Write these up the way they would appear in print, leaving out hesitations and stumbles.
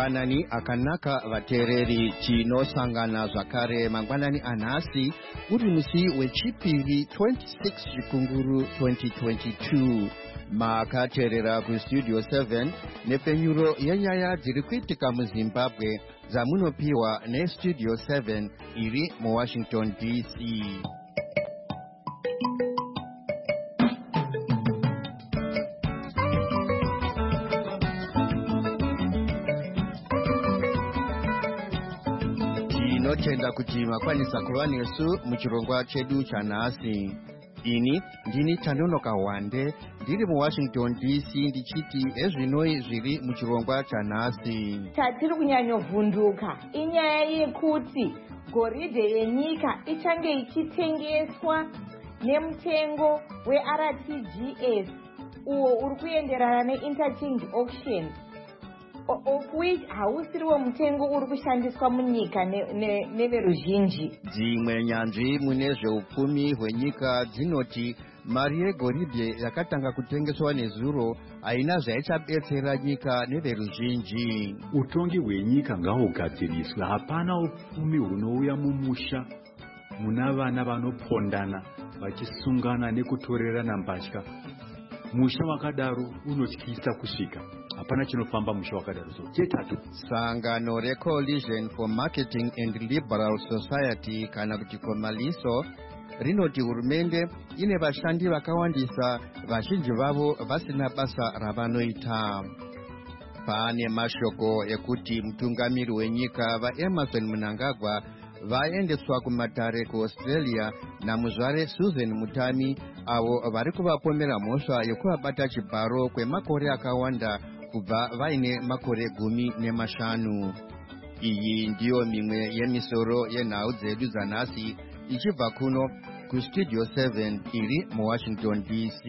mangwanani akanaka vateereri tinosangana zvakare mangwanani anhasi uri musi wechipiri 26 Chikunguru 2022 makateerera kustudio 7 nepfenyuro yenyaya dziri kuitika muzimbabwe dzamunopiwa nestudio 7 iri muwashington DC. tinotenda kuti makwanisa kuva nesu muchirongwa chedu chanhasi. ini ndini Tanonoka Wande ndiri muwashington DC ndichiti ezvinoi zviri muchirongwa chanhasi. Chatiri kunyanyovhunduka inyaya yekuti goridhe yenyika ichange ichitengeswa nemutengo weRTGS uwo uri kuenderana neinterchange auction, of which hausiriwo mutengo uri kushandiswa munyika neveruzhinji. dzimwe nyanzvi mune zveupfumi hwenyika dzinoti mari yegoridhe yakatanga kutengeswa nezuro haina zvaichabetsera nyika neveruzhinji. utongi hwenyika ngahugadziriswe. Hapana upfumi hunouya mumusha muna vana vanopondana vachisungana nekutorerana mbatya. Musha wakadaro unotyisa kusvika. Hapana chinofamba musha wakadaro. So chetatu, sangano reCoalition for Marketing and Liberal Society kana kuti Komaliso rinoti hurumende ine vashandi vakawandisa, vazhinji vavo vasina basa ravanoita. Pane mashoko ekuti mutungamiri wenyika vaEmerson Mnangagwa vaendeswa kumatare kuAustralia namuzvare Susan Mutami, avo vari kuvapomera mhosva yokuvabata chibharo kwemakore akawanda kubva vaine makore 15. iyi ndiyo mimwe yemisoro yenhau dzedu dzanhasi ichibva kuno kustudio 7 iri muwashington DC.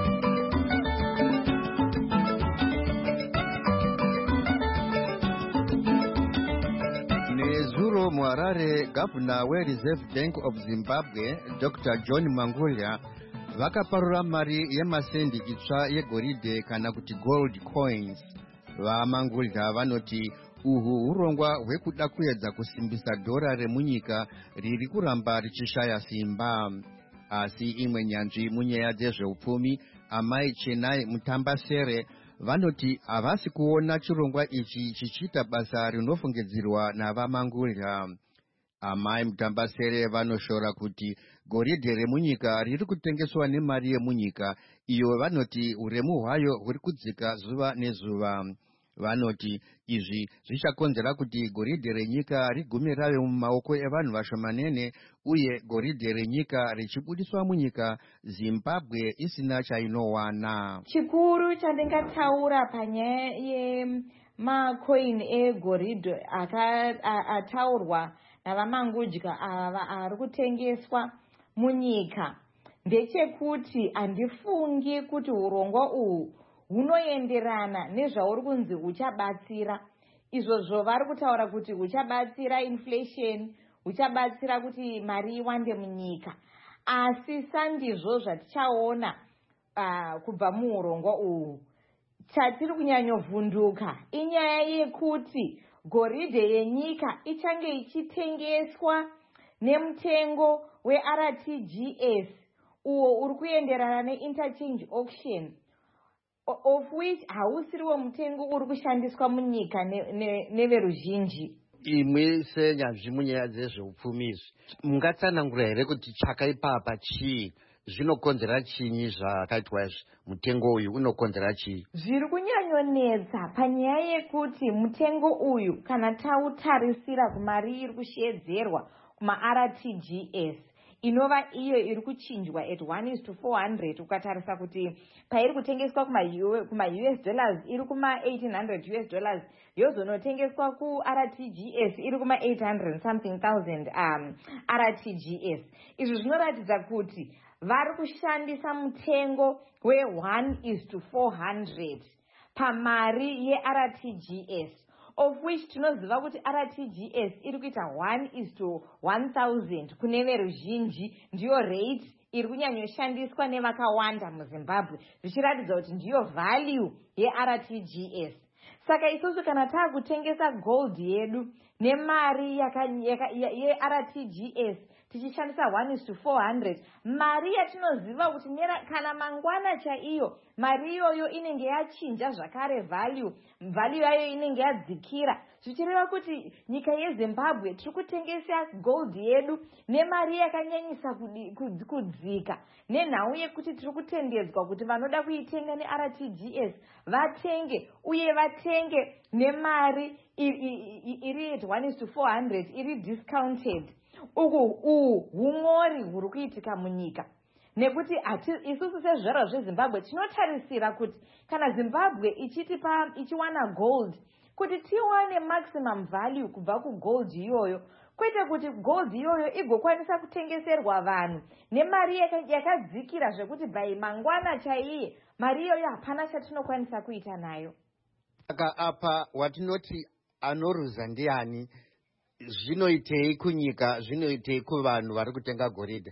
nezuro muharare gavhuna wereserve bank of zimbabwe Dr. John Mangulya vakaparura mari yemasendi itsva yegoridhe kana kuti gold coins. Vamangulya vanoti uhu urongwa hwekuda kuedza kusimbisa dhora remunyika riri kuramba richishaya simba. Asi imwe nyanzvi munyaya dzezveupfumi amai Chenai Mutambasere vanoti havasi kuona chirongwa ichi chichiita basa rinofungidzirwa navamangulya. Amai Mutambasere vanoshora kuti goridhe remunyika riri kutengeswa nemari yemunyika iyo vanoti uremu hwayo huri kudzika zuva nezuva. Vanoti izvi zvichakonzera kuti goridhe renyika rigume rave mumaoko evanhu vashomanene uye goridhe renyika richibudiswa munyika Zimbabwe isina chainowana. Chikuru chandingataura panyaya yemacoin egoridhe ataurwa navamangudya ava ari kutengeswa munyika ndechekuti handifungi kuti urongwa uhu hunoenderana nezvauri kunzi huchabatsira. Izvozvo vari kutaura kuti huchabatsira inflation, huchabatsira kuti mari iwande munyika, asi sandizvo zvatichaona kubva muurongwa uhu. Chatiri kunyanyovhunduka inyaya yekuti goridhe yenyika ichange ichitengeswa nemutengo weRTGS uwo uri kuenderana neinterchange auction, of which hausiriwo mutengo uri kushandiswa munyika neveruzhinji. imwe senyanzvi munyaya dzezveupfumi izvi mungatsanangura here kuti chakaipapa chii? Zvinokonzera chinyi zvakaitwa izvi? Mutengo uyu unokonzera chii? Zviri kunyanyonetsa panyaya yekuti mutengo uyu kana tautarisira kumari iri kushedzerwa kumaRTGS inova iyo iri kuchinjwa at 1:400, ukatarisa kuti pairi kutengeswa kuma-US dollars iri kuma-1800 US dollars, yozonotengeswa kuRTGS iri kuma-800 something thousand RTGS. Izvi zvinoratidza kuti vari kushandisa mutengo we1:400 pamari yeRTGS, of which tinoziva kuti RTGS iri kuita 1:1000 kune veruzhinji, ndiyo rate iri kunyanyoshandiswa nevakawanda muZimbabwe, zvichiratidza kuti ndiyo value yeRTGS. Saka isusu kana taakutengesa gold yedu nemari ye-RTGS tichishandisa 1:400, mari yatinoziva kuti kana mangwana chaiyo mari iyoyo inenge yachinja zvakare value yayo inenge yadzikira, zvichireva kuti nyika yeZimbabwe tiri kutengesa gold yedu nemari yakanyanyisa kudzika, nenhau yekuti tiri kutendedzwa kuti vanoda kuitenga neRTGS vatenge, uye vatenge nemari iri 1:400 iri discounted. Uhu humori huri kuitika munyika, nekuti isusu sezvizvarwa zveZimbabwe tinotarisira kuti kana Zimbabwe ichiwana gold kuti tiwane maximum value kubva kugold iyoyo, kwete kuti gold iyoyo igokwanisa kutengeserwa vanhu nemari yakadzikira zvekuti by mangwana chaiye mari iyoyo hapana chatinokwanisa kuita nayo. Saka apa watinoti anoruza ndiani, zvinoitei kunyika, zvinoitei kuvanhu vari kutenga goridhe?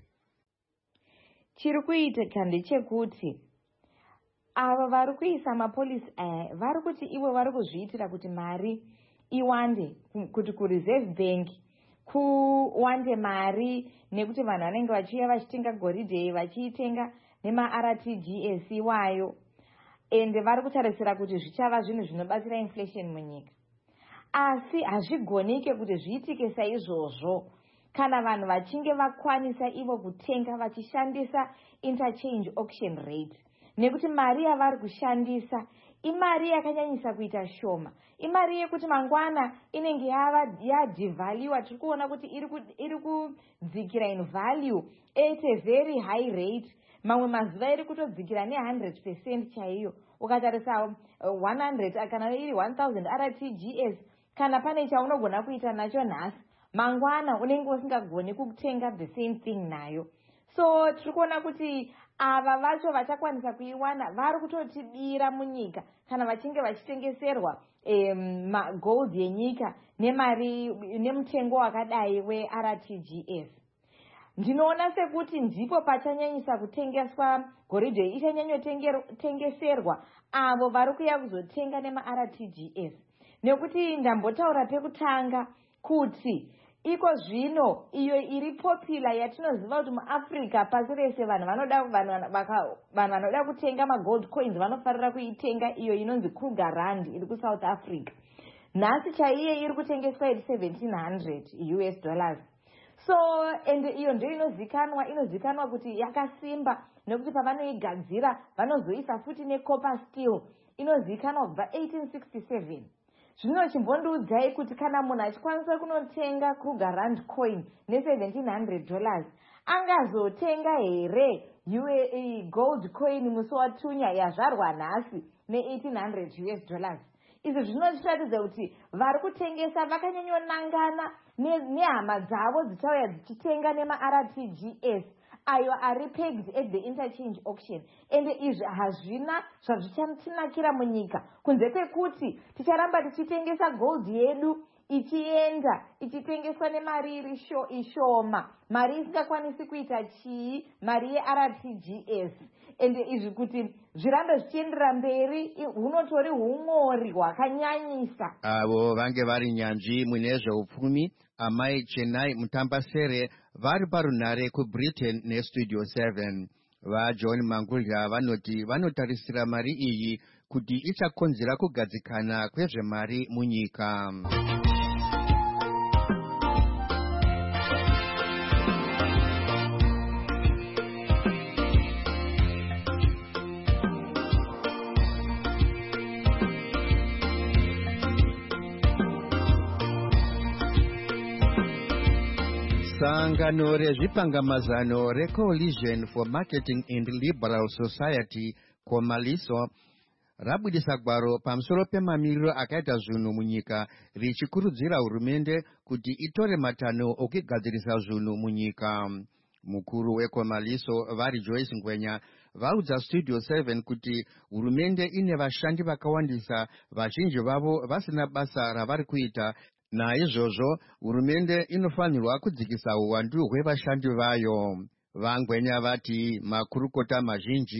Chiri kuitika ndechekuti ava vari kuisa mapolisi aya vari kuti ivo vari kuzviitira kuti mari iwande, kuti kureserve bank kuwande mari, nekuti vanhu vanenge vachiuya vachitenga goridhe vachiitenga nemaRTGS iwayo, ende vari kutarisira kuti zvichava zvinhu zvinobatsira inflation munyika. Asi hazvigonike kuti zviitike saizvozvo kana vanhu vachinge vakwanisa ivo kutenga vachishandisa interchange auction rate, nekuti mari yavari kushandisa imari yakanyanyisa kuita shoma, imari yekuti mangwana inenge yadevaluwa. Tiri kuona kuti iri kudzikira in value at a very high rate, mamwe mazuva iri kutodzikira ne100% chaiyo. Ukatarisa 100 kana iri 1000 RTGS, kana pane chaunogona kuita nacho nhasi, mangwana unenge usingagoni kutenga the same thing nayo. So tiri kuona kuti ava vacho vachakwanisa kuiwana vari kutotibira munyika kana vachinge vachitengeserwa gold yenyika nemutengo wakadai weRTGS. Ndinoona sekuti ndipo pachanyanyisa kutengeswa goridhe, ichanyanyotengeserwa avo vari kuya kuzotenga nemaRTGS, nekuti ndambotaura pekutanga kuti iko zvino iyo iri popular yatinoziva kuti muAfrica pasi rese vanhu vanoda kutenga magold coins vanofarira kuitenga iyo inonzi Kruger Rand iri kuSouth Africa. Nhasi chaiye iri kutengeswa iri $1,700. So ende iyo ndio inozikanwa kuti yakasimba, nekuti pavanoigadzira vanozoisa futi necopper steel, inozikanwa kubva 1867. Zvino chimbondiudzai kuti kana munhu achikwanisa kunotenga Kruger Rand coin $1,700 angazotenga here gold coin musi watunya yazvarwa nhasi $1,800? Izvi zvinotiratidza kuti vari kutengesa vakanyanyonangana nehama dzavo dzichauya dzichitenga nemaRTGS ayo ari pegged at the interchange auction. Ende izvi hazvina zvazvichatinakira munyika, kunze kwekuti ticharamba tichitengesa gold yedu ichienda ichitengeswa nemari iri ishoma, mari isingakwanisi kuita chii, mari yeRTGS. Ende izvi kuti zvirambe zvichiendera mberi hunotori humori hwakanyanyisa. Avo vange vari nyanzvi mune zveupfumi, amai Chenai Mutambasere vari parunhare kuBritain neStudio 7. VaJohn Mangulya vanoti vanotarisira mari iyi kuti ichakonzera kugadzikana kwezvemari munyika. Sangano rezvipangamazano reCoalition for Marketing and Liberal Society Komaliso rabudisa gwaro pamusoro pemamiriro akaita zvinhu munyika richikurudzira hurumende kuti itore matanho okugadzirisa zvinhu munyika. Mukuru weKomaliso vari Joyce Ngwenya vaudza Studio 7 kuti hurumende ine vashandi vakawandisa, vazhinji vavo vasina basa ravari kuita. Naizvozvo hurumende inofanirwa kudzikisa uwandu hwevashandi vayo. Vangwenya vati makurukota mazhinji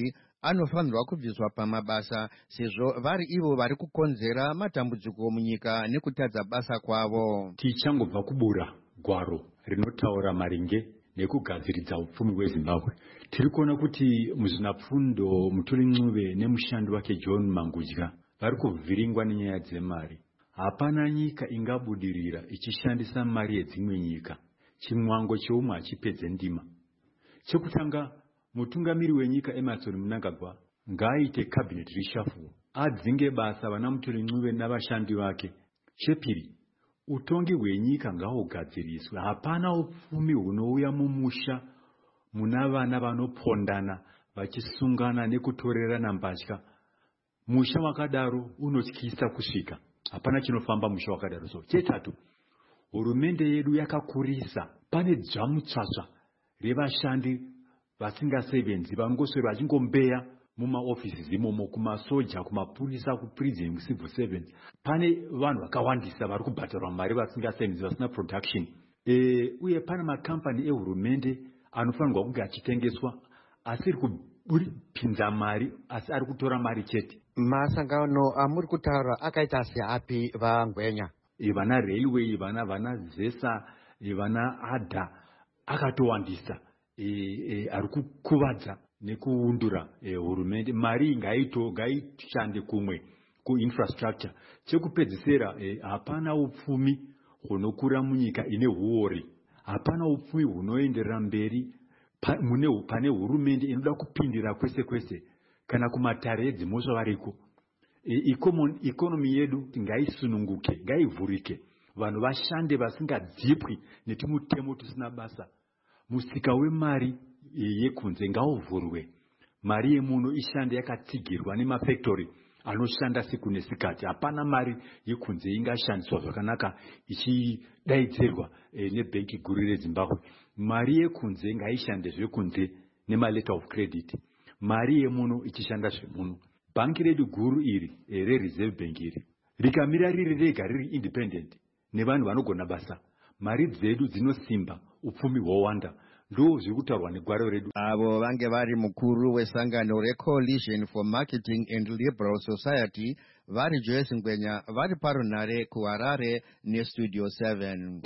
anofanirwa kubviswa pamabasa sezvo vari ivo vari kukonzera matambudziko munyika nekutadza basa kwavo. Tichangobva kubura gwaro rinotaura maringe nekugadziridza upfumi hweZimbabwe, tiri kuona kuti muzvinapfundo Mutore Ncube nemushandi wake John Mangudya vari kuvhiringwa nenyaya dzemari. Hapana nyika ingabudirira ichishandisa mari yedzimwe nyika. Chimwango cheumwe hachipedze ndima. Chekutanga, mutungamiri wenyika Emmerson Mnangagwa ngaaite cabinet reshuffle, adzinge basa vana Mutore Ncube navashandi vake. Chepiri, utongi hwenyika ngahugadziriswe. Hapana upfumi hunouya mumusha muna vana vanopondana vachisungana nekutorerana mbatya. Musha wakadaro unotyisa kusvika. Hapana chinofamba musha wakadaro. So chetatu, hurumende yedu yakakurisa. Pane dzvamutsvatsva revashandi vasingasevenzi vangoswera vachingombeya mumaoffices imomo, kumasoja, kumapurisa, kuprison, civil servants. Pane vanhu vakawandisa vari kubhadharwa mari vasingasevenzi, vasina production. Uye pane makampani ehurumende anofanirwa kunge achitengeswa asiri kupinza mari asi ari kutora mari chete. Masangano amuri kutaura akaita seapi vaNgwenya? Vana railway, vana Zesa, vana Ada akatowandisa ari kukuvadza nekuundura hurumende. Mari ngaishande kumwe kuinfrastructure. Chekupedzisira, hapana upfumi hunokura munyika ine huori. Hapana upfumi hunoenderera mberi pane hurumende inoda kupindira kwese kwese kana kumatare edzimosva variko. Ikonomi yedu ngaisununguke, ngaivhurike, vanhu vashande vasingadzipwi netimutemo tusina basa. Musika wemari yekunze ngauvhurwe. Mari yemuno ishande yakatsigirwa nemafactory anoshanda siku nesikati. Hapana mari yekunze ingashandiswa zvakanaka ichidaidzirwa nebhenki guru reZimbabwe. Mari yekunze ngaishande zvekunze nemaletter of credit. Mari yemuno ichishanda zvemuno. Bhanki redu guru iri reReserve Bank iri rikamira riri rega riri independent nevanhu vanogona basa, mari dzedu dzinosimba, upfumi hwowanda. Ndo zviri kutaurwa negwaro redu. Avo vange vari mukuru wesangano reCoalition for Marketing and Liberal Society vari Joyce Ngwenya vari parunhare kuHarare neStudio 7.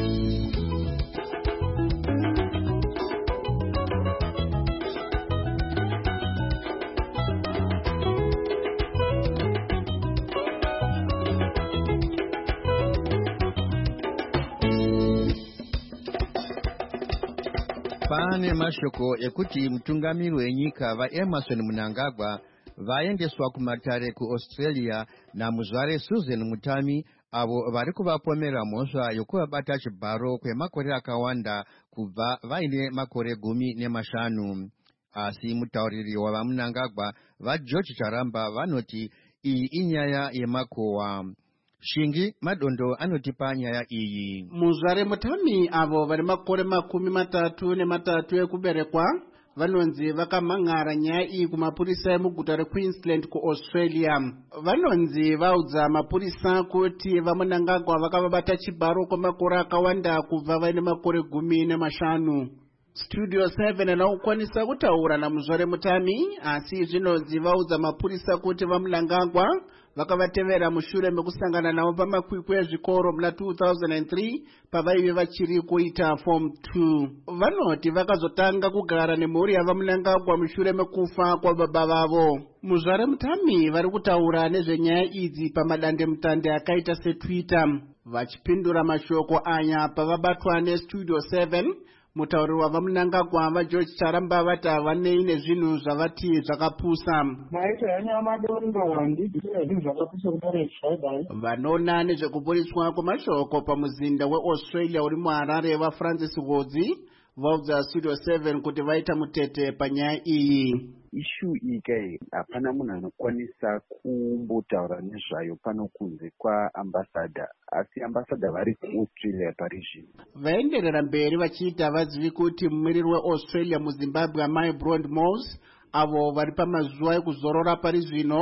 Pane mashoko ekuti mutungamiri wenyika vaEmmerson Mnangagwa vaendeswa kumatare kuAustralia namuzvare Susan Mutami, avo vari kuvapomera mhosva yokuvabata chibharo kwemakore akawanda kubva vaine makore 15. Asi mutauriri wavaMnangagwa vaGeorge Charamba vanoti iyi inyaya yemakowa. Shingi Madondo anotipa nyaya iyi. Muzvare Mutami avo vari makore 33 ekuberekwa vanonzi vakamhan'ara nyaya iyi kumapurisa emuguta reQueensland kuAustralia. Vanonzi vaudza mapurisa kuti vaMnangagwa vakavabata chibharo kwemakore akawanda kubva vaine makore 15. Studio 7 anokwanisa kutaura namuzvare Mutami, asi zvinonzi vaudza mapurisa kuti vaMnangagwa vakavatevera mushure mekusangana navo pamakwikwi ezvikoro muna 2003 pavaive vachiri kuita form 2. Vanoti vakazotanga kugara nemhuri yavaMnangagwa mushure mekufa kwababa vavo. Muzvare Mutami vari kutaura nezvenyaya idzi pamadandemutande akaita seTwitter. Vachipindura mashoko aya pavabatwa neStudio 7, mutauri wavaMnangagwa vaGeorge Charamba vati havanei nezvinhu zvavati zvakapusa. Vanoona nezvekuburiswa kwemashoko pamuzinda weAustralia uri muHarare vaFrancis Godzi vaudza Studio 7 kuti vaita mutete panyaya iyi. Ishu iyi hapana munhu anokwanisa kumbotaura nezvayo pano kunze kwaambassador, asi ambassador vari kuAustralia pari zvino. Vaenderera mberi vachiita vazivi kuti mumiriri weAustralia muZimbabwe Amai Brond Mose avo vari pamazuva ekuzorora pari zvino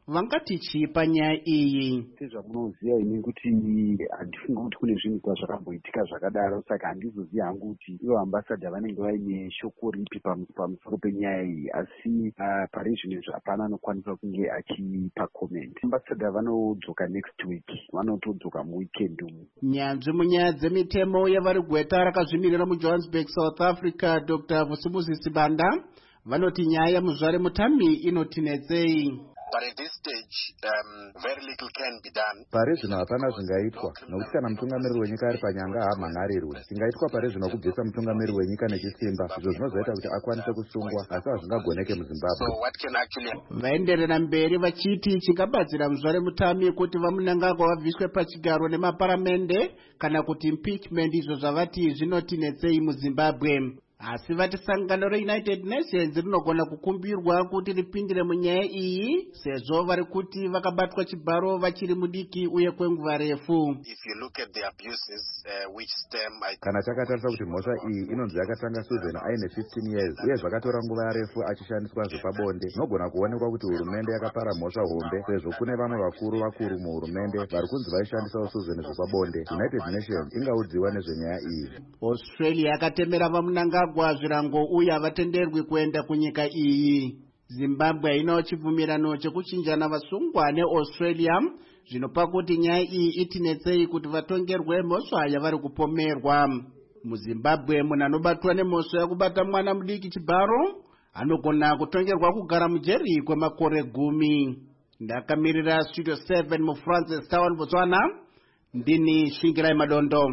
vangati chii panyaya iyi? Sezvamunoziva ini kuti handifungi kuti kune zvinhu zvazvakamboitika zvakadaro, saka handizozivi hangu kuti ivo ambasadha vanenge vaine shoko ripi pamusoro penyaya iyi, asi pari zvino hapana anokwanisa kunge achipa comment. Ambasadha vanodzoka next week, vanotodzoka muweekend umu. Nyanzvi munyaya dzemitemo yevari gweta rakazvimirira muJohannesburg, South Africa, Dr. Vusimuzi Sibanda vanoti nyaya yamuzvare Mutami inotinetsei. But at this stage, very little can be done. Pari zvino hapana zvingaitwa, nokuti kana mutungamiriri wenyika ari panyanga haamhangarirwe. Chingaitwa pari zvino kubvisa mutungamiriri wenyika nechisimba, izvo zvinozoita kuti akwanise kusungwa, asi hazvingagoneke muZimbabwe. So what can actually... Vaenderera mberi vachiti chingabatsira muzvare Mutami kuti vamunangagwa vabviswe pachigaro nemaparamende kana kuti impeachment, izvo zvavati zvinotinetsei muZimbabwe. Asi vati sangano reUnited Nations rinogona kukumbirwa kuti ripindire munyaya iyi sezvo vari kuti vakabatwa chibharo vachiri mudiki uye kwenguva refu. If you look at the abuses which stem... Kana takatarisa kuti mhosva iyi inonzi yakatanga Susan aine 15 years uye zvakatora nguva refu achishandiswa zvepabonde, nogona kuonekwa kuti hurumende yakapara mhosva hombe sezvo kune vamwe vakuru muhurumende vari kunzi vaishandisawo Susan zvepabonde. United Nations ingaudziwa nezvenyaya iyi. Australia yakatemera vamunangagwa zvirango uye havatenderwi kuenda kunyika iyi. Zimbabwe inawo chibvumirano chekuchinjana vasungwa neAustralia zvinopa kuti nyaya iyi itinetsei kuti vatongerwe mhosva yavari kupomerwa. MuZimbabwe munhu anobatwa nemhosva yekubata mwana mudiki chibharo anogona kutongerwa kugara mujeri kwemakore 10. Ndakamirira Studio 7 muFrancis Town, Botswana, ndini Shingirai Madondo.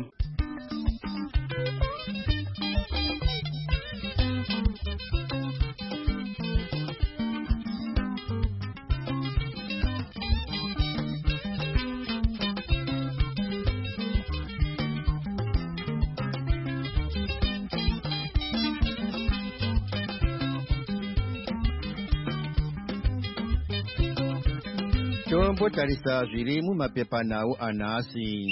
Tombotarisa zviri mumapepanhau anhasi.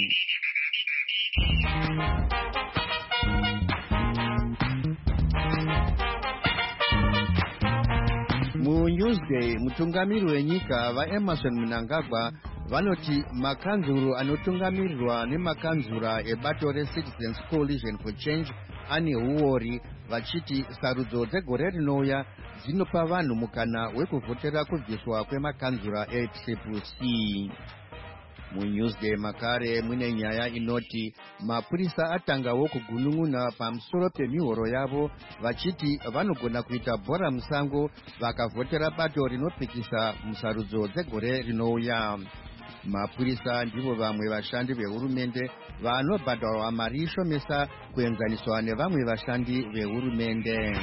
MuNewsday, mutungamiri wenyika vaEmerson Mnangagwa vanoti makanzuro anotungamirirwa nemakanzura ebato reCitizens Coalition for Change ane huori, vachiti sarudzo dzegore rinouya dzinopa vanhu mukana wekuvhotera kubviswa kwemakanzura eCCC. MuNewsday makare mune nyaya inoti mapurisa atangawo kugunun'una pamusoro pemihoro yavo, vachiti vanogona kuita bhora musango vakavhotera bato rinopikisa musarudzo dzegore rinouya. Mapurisa ndivo vamwe vashandi vehurumende vanobhadharwa mari ishomesa kuenzaniswa nevamwe vashandi vehurumende.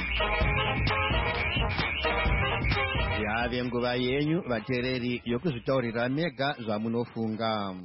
Yave nguva yenyu vateereri yokuzvitaurira mega zvamunofunga.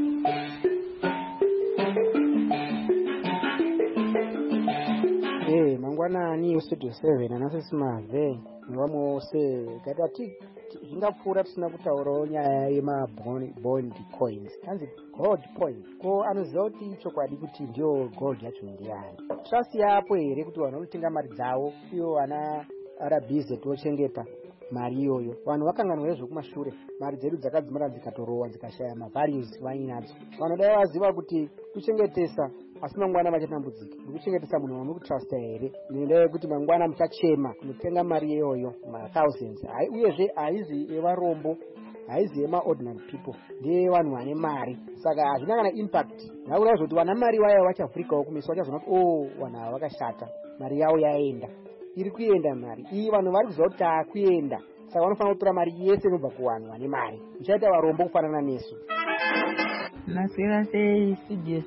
Mangwanani ustudio 7 anasisi mave nevamwe wose katati zvingapfuura tisina kutaurawo nyaya yemabond coins, hanzi gold coins. Ko anoziva kuti chokwadi kuti ndiyo gold yacho ndiyani? Trust yapo here kuti vanhu vanotenga mari dzavo ivo vana arabize tochengeta mari iyoyo? Vanhu vakanganwa nezvekumashure, mari dzedu dzakadzimara dzikatorowa dzikashaya mavalues vainadzo. Vanhu dai vaziva kuti kuchengetesa asi mangwana vachatambudzika nekuchengetesa munhu wamuri kutrusta here, ngendaa yekuti mangwana muchachema kunotenga mari iyoyo mathousands. Uyezve haizi yevarombo, haizi yemaordinary people, ndeyevanhu vane mari. Saka hazvina kana impact. Nakuda kuti vana mari vaya vachavhurikawo kumeso, vachazona kuti vanhu ava vakashata, mari yavo yaenda. Iri kuenda mari iyi, vanhu vari kuziva kuti takuenda, saka vanofanira kutora mari yese inobva kuvanhu vane mari. Muchaita varombo kufanana nesu. Maswera sei Studio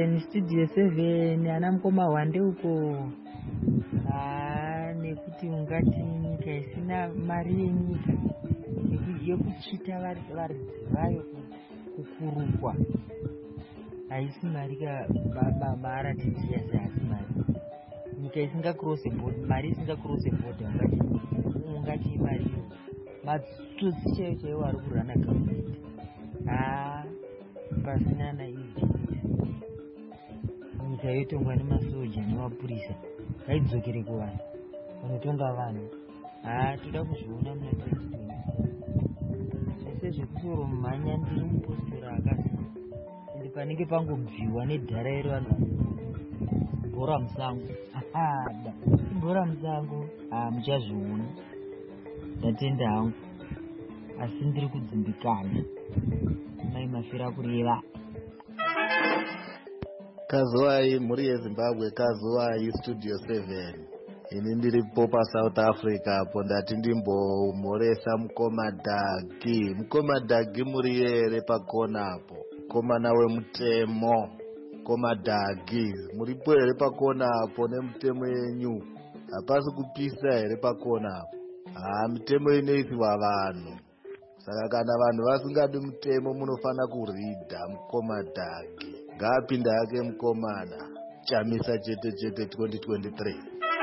7 ana mukoma wande uko. Nekuti ungati nyika isina mari yenyika yekuchita varidzi vayo kukurukwa haisi mari maRTTS, haisi mari. Nyika isinga cross board, mari isinga cross board, ungati mari matsotsi chaiwo vari kurana government. Pasina naizvi nyika yotongwa nemasoja nemapurisa, ngaidzokere kuvanhu vanotonga vanhu. Toda kuzviona muna 2020 sezvekusoro mumhanya ndiri mupositora akazi ende panenge pangobviwa nedhara iro ano bhora musango bhora musango muchazviona ndatenda hangu asi ndiri kudzimbikana mai mafira kureva Kazowai muri yeZimbabwe, Kazowai Studio 7. Ini ndiripo paSouth Africa apo ndati ndimbomhoresa mukomadhagi muri ere pakona apo. Komana wemutemo, komadhagi muripo ere pakona apo nemutemo yenyu. Hapasi kupisa ere pakona apo. Mitemo inoitwa vanhu. Saka kana vanhu vasingadi mutemo munofana kuridha mukomadhagi. Ngapinda yake mukomana chamisa chete 2023.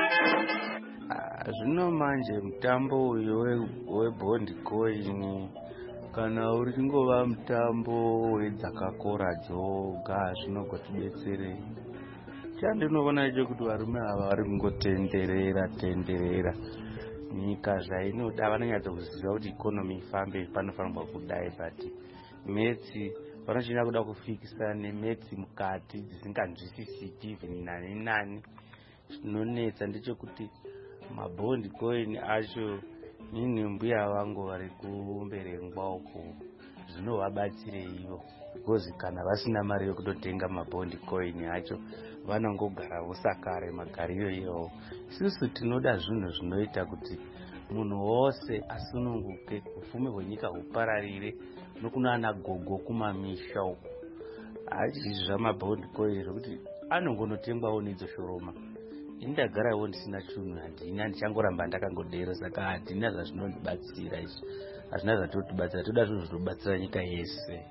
Zvino manje mutambo uyu webhondi coin kana uri kungova mutambo wedzakakora dzoga zvinogotidetserei. Chandinoona icho kuti varume ava vari kungotenderera nyika zvainoda vanonyatsokuziva kuti ikonomi ifambe panofanirwa kudai but metsi vanochida kuda kufikisa nemetsi mukati dzisinganzwisisiki even nani. Zvinonetsa ndechekuti mabhondi coin acho nini mbuya vangu vari kumberengwa uko zvinovabatsirei ivo because kana vasina mari yekutotenga mabhondi coin acho vanongogara vosakare magariro iwo. Isusu tinoda zvinhu zvinoita kuti munhu wose asununguke, upfumi hwenyika hupararire nokunana gogo kumamisha uko. Izvi zvamabhondi coin zvokuti anongonotengwawo nedzo shoroma. Indagarawo ndisina chinhu, handina, ndichangoramba ndakangodero, saka handina zvazvinondibatsira izvi. Hazvina zvatotibatsira, toda zvinhu zvinobatsira nyika yese.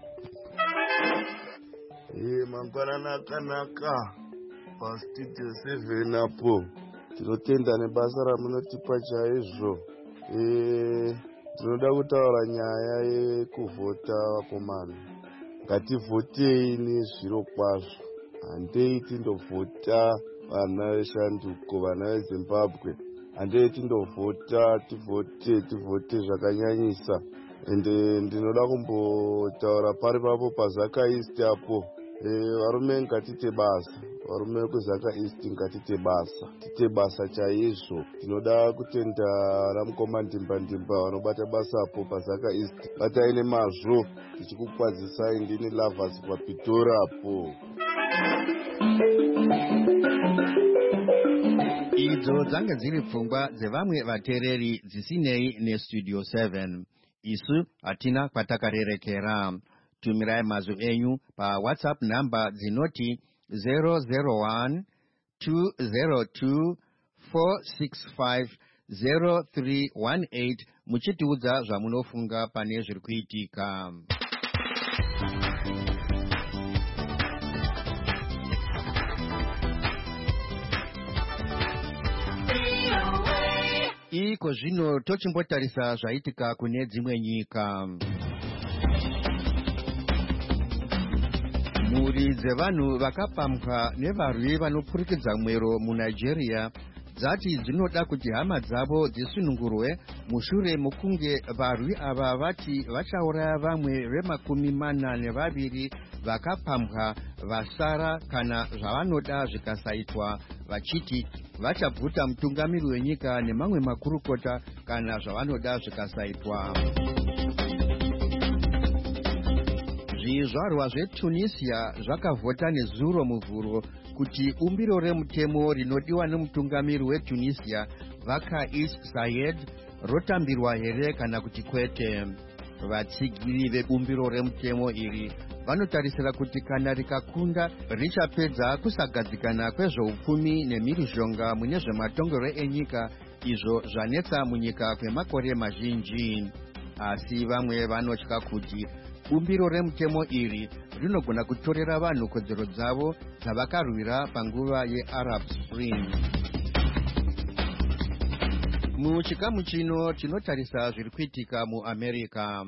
Mangwanani akanaka paStudio 7 apo. Tinotenda nebasa ramunotipa chaizvo. Tinoda kutaura nyaya yekuvhota vakomana. Ngativhotei nezviro kwazvo. Handei tindovhota vana veshanduko, vana veZimbabwe. Handei tindovhota, tivhote zvakanyanyisa. Ende ndinoda kumbotaura pari papo paZaka East apo. Varume ngatite basa. Varume vekuZaka East ngatite basa. Tite basa chaizvo. Tinoda kutenda ramukoma ndimba vanobata basa apo paZaka East. Batai nemazvo. Tichikukwazisai ndini Lovers paPitora apo. Idzo dzange dziri pfungwa dzevamwe vatereri dzisinei neStudio 7. Isu hatina kwatakarerekera. Tumirai mazwi enyu paWhatsApp namba dzinoti 001 202 465 0318 muchitiudza zvamunofunga pane zviri kuitika. Iko zvino tochimbotarisa zvaitika kune dzimwe nyika. Mhuri dzevanhu vakapambwa nevarwi vanopfurikidza mwero muNigeria dzati dzinoda kuti hama dzavo dzisunungurwe mushure mokunge varwi ava vati vachauraya vamwe ve42 vakapambwa vasara kana zvavanoda zvikasaitwa, vachiti vachabvuta mutungamiri wenyika nemamwe makurukota kana zvavanoda zvikasaitwa. Zvizvarwa zveTunisia zvakavhota nezuro muvhuro kuti umbiro remutemo rinodiwa nemutungamiri weTunisia Kais Saied rotambirwa here kana kuti kwete. Vatsigiri vebumbiro remutemo iri vanotarisira kuti kana rikakunda richapedza kusagadzikana kwezveupfumi nemhirizhonga mune zvematongero enyika, izvo zvanetsa munyika kwemakore mazhinji. Asi vamwe vanotya kuti bumbiro remutemo iri rinogona kutorera vanhu kodzero dzavo dzavakarwira panguva yeArab Spring. Muchikamu chino tinotarisa zviri kuitika muAmerica.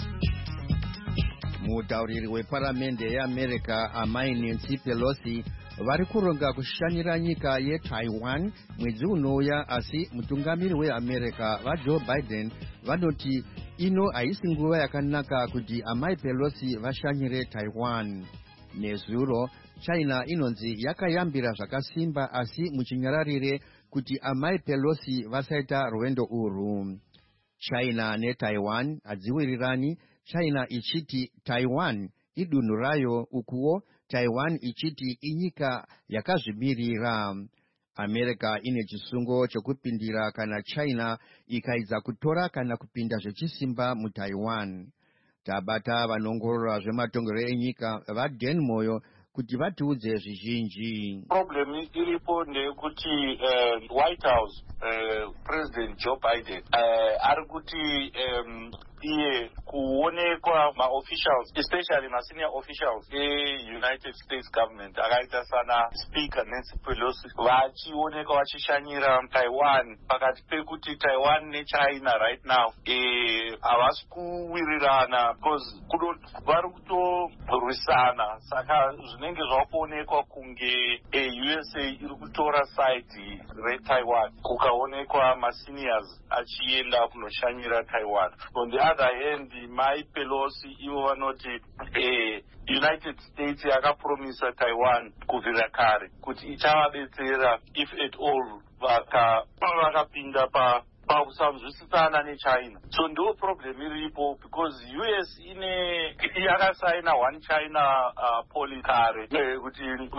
Mutauriri weparamende yeAmerica Amai Nancy Pelosi vari kuronga kushanyira nyika yeTaiwan mwedzi unouya, asi mutungamiri weAmerica vaJoe Biden vanoti ino haisi nguva yakanaka kuti amai Pelosi vashanyire Taiwan. Nezuro China inonzi yakayambira zvakasimba, asi muchinyararire kuti amai Pelosi vasaita rwendo urwu. China neTaiwan hadziwirirani, China ichiti Taiwan idunhu rayo, ukuwo Taiwan ichiti inyika yakazvimirira. America ine chisungo chokupindira kana China ikaidza kutora kana kupinda zvechisimba muTaiwan. Tabata vanongorora zvematongerwo enyika vaDan Moyo kuti vatiudze zvizhinji. Problem iripo ndeyekuti White House President Joe Biden ari kuti iye kuonekwa ma-officials, especially ma-senior officials e-United States government akaita sana Speaker Nancy Pelosi vachionekwa vachishanyira Taiwan, pakati pekuti Taiwan neChina right now havasi kuwirirana because vari kutorwisana. Saka zvinenge zvakuonekwa kunge USA iri kutora side reTaiwan, kukaonekwa ma-seniors achienda kunoshanyira Taiwan. On the other hand, Mai Pelosi ivo vanoti United States yakapromisa Taiwan kubvira kare kuti ichavabetsera if at all vakapinda pakusanzwisisana neChina. So ndo problem iripo because US yakasaina one China policy kare kuti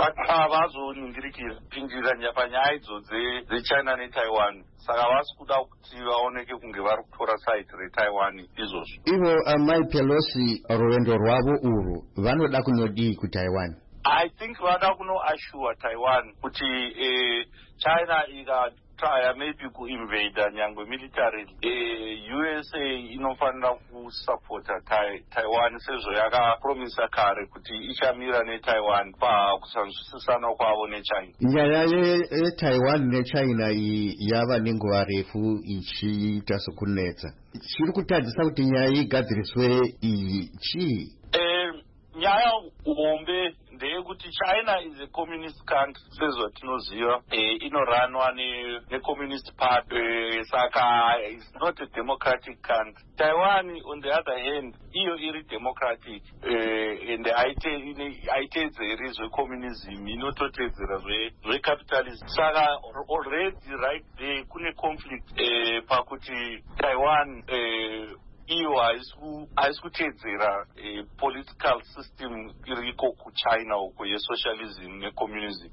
vazoningirikira panyaya idzo dzeChina neTaiwan. Saka vasi kuda kuti vaoneke kunge vari kutora side reTaiwan izvozvo. Ivo amai Pelosi rwendo rwavo urwu vanoda kunodii kuTaiwan? I think vada kunoassure Taiwan kuti China ikataya maybe kuinvada nyangwe militarily, USA inofanira kusupporta Taiwan sezvo yakapromisa kare kuti ichamira neTaiwan pakusanzwisisana kwavo neChina. Nyaya yeTaiwan neChina iyi yava nenguva refu ichiita sokunetsa. Chiri kutadzisa kuti nyaya igadziriswe iyi chii? Nyaya hombe ndeyekuti China is a communist country sezvatinoziva, inoranwa ne-communist party, saka it's not a democratic country. Taiwan on the other hand iyo iri democratic and haitedzeri zvecommunism, inototedzera zvecapitalism. Saka already right there kune conflict pakuti Taiwan iyo haisi kutedzera political system iriko kuChina uko yesocialism necommunism.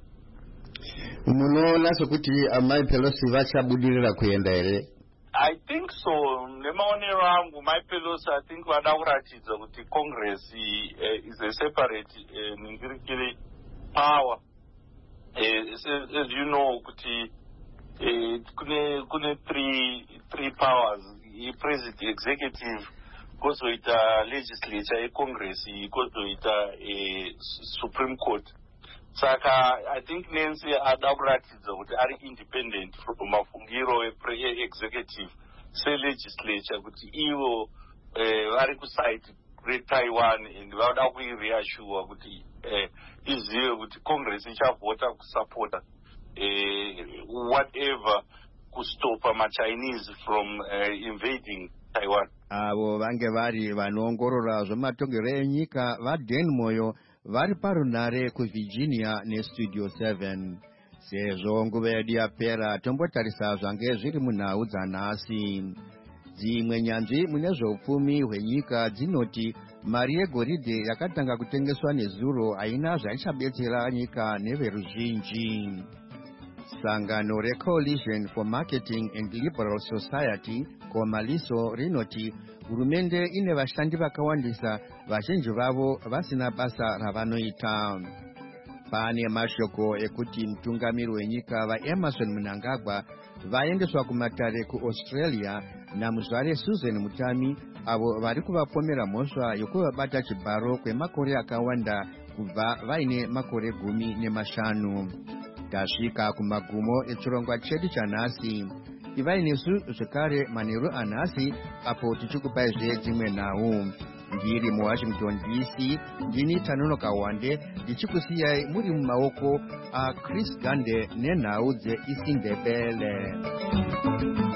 Munoona sokuti amai Pelosi vachabudirira kuenda here? I think so. Nemaonero angu Mai Pelosi I think vada kuratidza kuti Congress is a separate ningirikiri power. As you know kuti kune three powers. President, executive, kozoita legislature, Congress, kozoita Supreme Court. Saka I think Nancy adakuratidza kuti ari independent from mafungiro executive legislature kuti ivo vari kuside reTaiwan and vada kuireassure kuti izive kuti Congress ichavhota kusupporta whatever kustopa ma-Chinese from invading Taiwan. Avo vange vari vanoongorora zvematongerwo enyika vaDan Moyo vari parunare kuVirginia neStudio 7. Sezvo nguva yedu yapera, tombotarisa zvange zviri munhau dzanhasi. Dzimwe nyanzvi mune zveupfumi hwenyika dzinoti mari yegoridhe yakatanga kutengeswa nezuro haina zvaichabetsera nyika neveruzhinji. Sangano reCoalition for Marketing and Liberal Society, Komaliso, rinoti hurumende ine vashandi vakawandisa, vazhinji vavo vasina basa ravanoita. Pane mashoko ekuti mutungamiri wenyika vaEmerson Mnangagwa vaendeswa kumatare kuAustralia namuzvare Susan Mutami, avo vari kuvapomera mhosva yokuvabata chibharo kwemakore akawanda kubva vaine makore 15. Tasvika kumagumo echirongwa chedu chanhasi. Ivai nesu zvekare manheru anhasi apo tichikupaizve dzimwe nhau. ndiri mu Washington DC ndini Tanono Kawande ndichikusiya muri mu maoko a Chris Gande nenaudze isindebele.